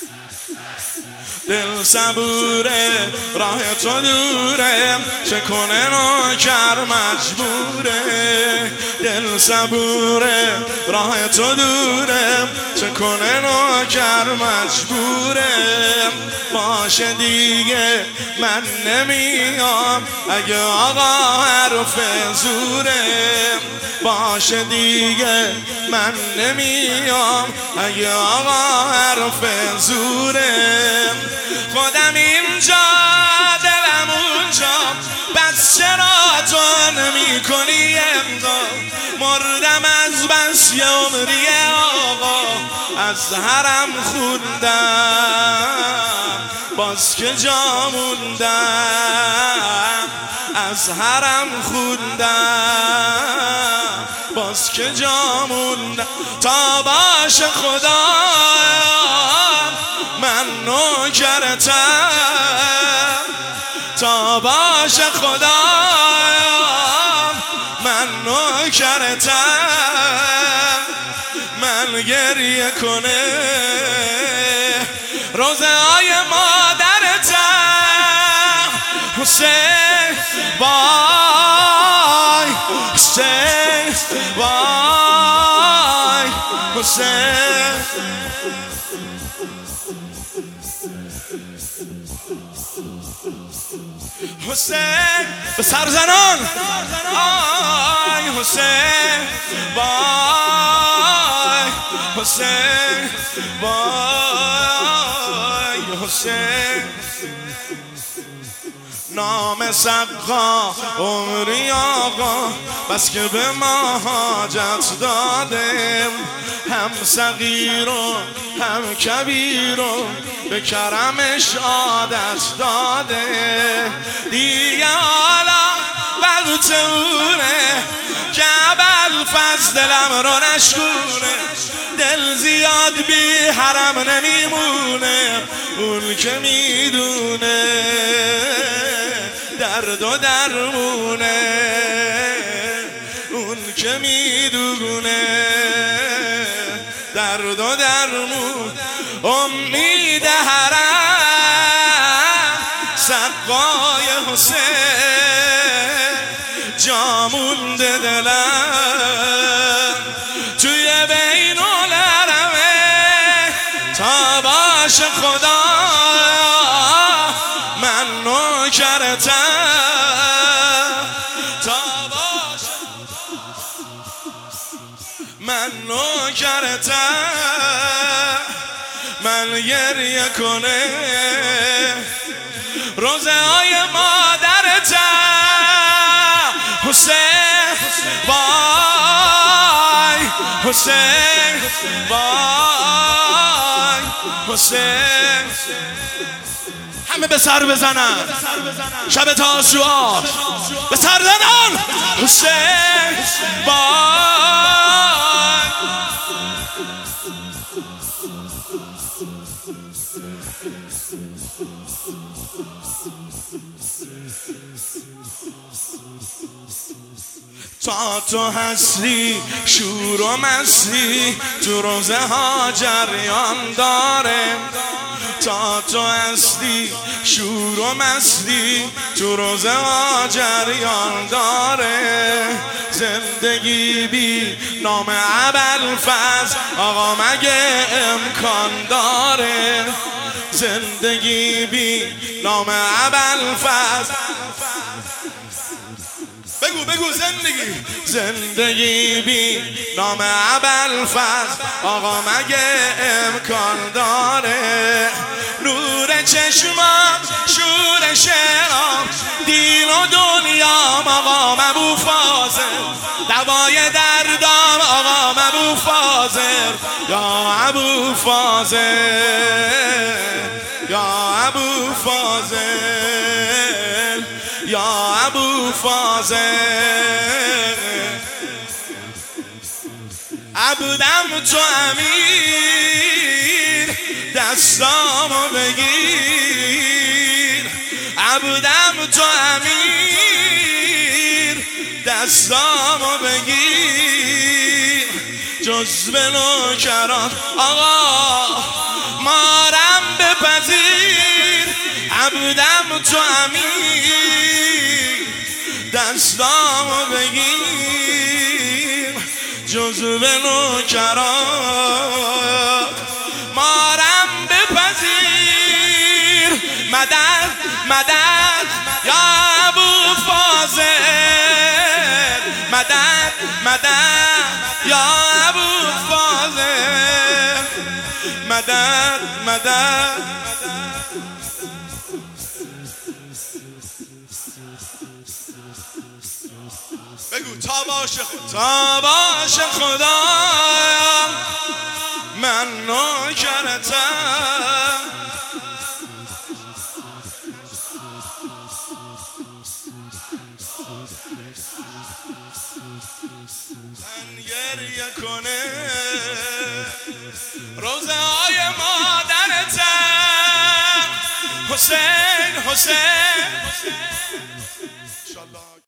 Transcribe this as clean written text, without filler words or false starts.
دل صبوره راه تو دوره، چه کنه نوکر مجبوره. دل صبوره راه تو دوره، چه کنه نوکر مجبوره. باشه دیگه من نمیام اگه آقا حرف زوره. باشه دیگه من نمیام اگه آقا حرف زوره. خودم اینجا دلم اونجا، بس چرا تو نمی کنی امضا؟ مردم از بس یه عمری آقا، از حرم خوندم باز که جا موندم. از حرم خوندم باز که جا موندم. تا باشه خدا من نوکرتم، تا باشه خدا من نوکرتم. من گریه کنه روزه های مادرتم. حسین وای حسین وای حسین. حسین به سر زنان آی حسین وای حسین وای حسین. نام سقا عمری آقا، بس که به ما حاجت دادم. هم صغیر و هم کبیر و به کرمش عادت داده. دیگه حالا وقت اونه که ابوالفضل دلم رو نشکونه. دل زیاد بی حرم نمیمونه، اون که میدونه درد و درمونه. اون که میدونه درد و درمون. امید حرم سقای حسین، جا مونده دلم توی بین الحرمه. تا باشه خدا من نوکرتم، تا باشه من نوکرتم. من گریه کنه روزه های مادرتم. حسین وای حسین وای حسین. همه به سر بزنن شب تاسوعا، به سر زنان حسین وای. تا تو هستی شور و مستی، تو روزه ها جریان داره. تا تو هستی شور و مستی، تو روزه ها جریان داره. زندگی بی نام ابوالفضل آقا مگه امکان داره؟ زندگی بی نام ابوالفضل. بگو زندگی بی نام ابوالفضل آقا مگه امکان داره؟ نور چشمام شور شعرام، دین و دنیام آقا ابوالفاضل. دوای دردام آقا ابوالفاضل. یا ابوالفاضل یا ابوالفاضل یا ابوالفاضل. عبدم تو امیر دستامو بگیر. عبدم تو امیر دستامو بگیر. جز به نوکران آقا مارم نبودم تو امیر دستامو بگیر جزو به نوکرات مارم بپذیر مدد مدد یا ابو فاضل مدد مدد یا ابو فاضل مدد مدد بگو تا باشه خدا من نوکرتم من گریه کنه روزه های مادرتم حسین